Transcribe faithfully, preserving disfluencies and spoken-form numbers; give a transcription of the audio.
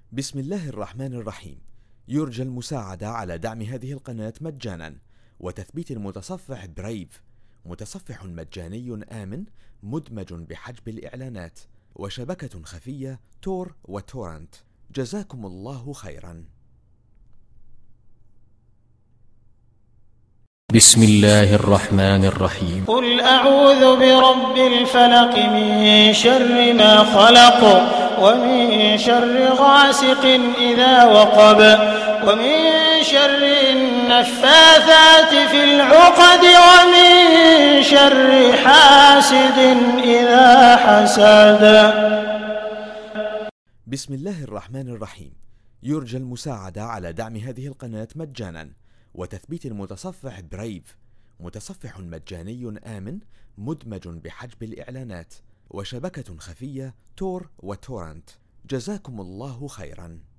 بسم الله الرحمن الرحيم. يرجى المساعدة على دعم هذه القناة مجانا وتثبيت المتصفح برايف، متصفح مجاني آمن مدمج بحجب الإعلانات وشبكة خفية تور وتورنت. جزاكم الله خيرا. بسم الله الرحمن الرحيم. قل أعوذ برب الفلق من شر ما خلق ومن شر غاسق إذا وقب ومن شر النفاثات في العقد ومن شر حاسد إذا حسد. بسم الله الرحمن الرحيم. يرجى المساعدة على دعم هذه القناة مجانا وتثبيت المتصفح برايف، متصفح مجاني آمن مدمج بحجب الإعلانات وشبكة خفية تور وتورنت. جزاكم الله خيرا.